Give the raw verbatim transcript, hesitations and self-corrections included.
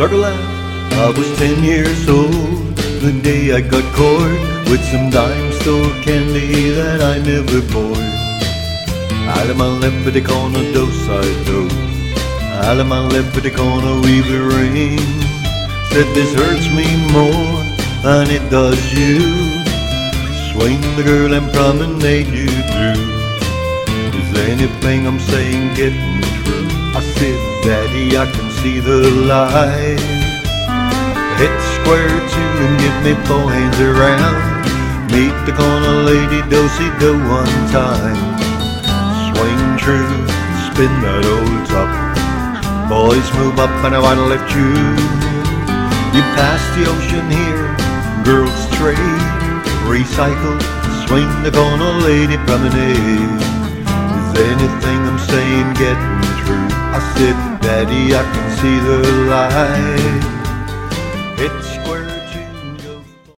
start to laugh. I was ten years old the day I got caught with some dime store candy that I never bought. Out of my leprechaun a dose I dose, out of my leprechaun a weaver ring. Said this hurts me more than it does you. Swing the girl and promenade you through. Is anything I'm saying getting true? I said, Daddy, I can see the light. Hit square two and give me both hands around. Meet the corner lady, do-si-do one time. Swing true, spin that old top. Boys move up and I wanna lift you. You pass the ocean here, girls trade, recycle, swing the corner lady promenade. Is anything I'm saying getting true? I said, Daddy, I can see the light. It's